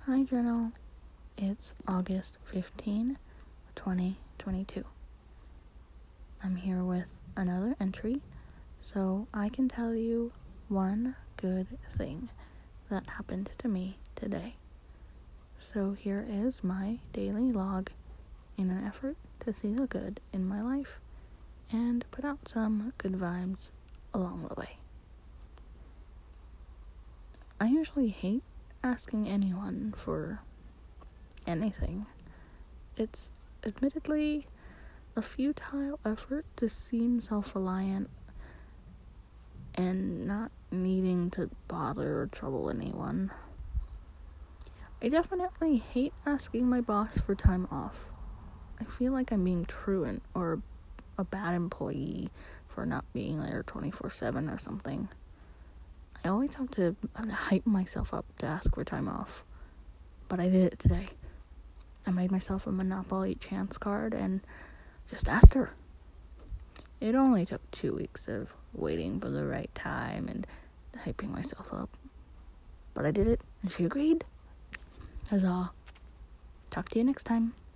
Hi journal, it's August 15, 2022. I'm here with another entry so I can tell you one good thing that happened to me today. So here is my daily log in an effort to see the good in my life and put out some good vibes along the way. I usually hate asking anyone for anything. It's admittedly a futile effort to seem self-reliant and not needing to bother or trouble anyone. I definitely hate asking my boss for time off. I feel like I'm being truant or a bad employee for not being there 24/7 or something. I always have to hype myself up to ask for time off, but I did it today. I made myself a Monopoly chance card and just asked her. It only took 2 weeks of waiting for the right time and hyping myself up, but I did it and she agreed. Huzzah. Talk to you next time.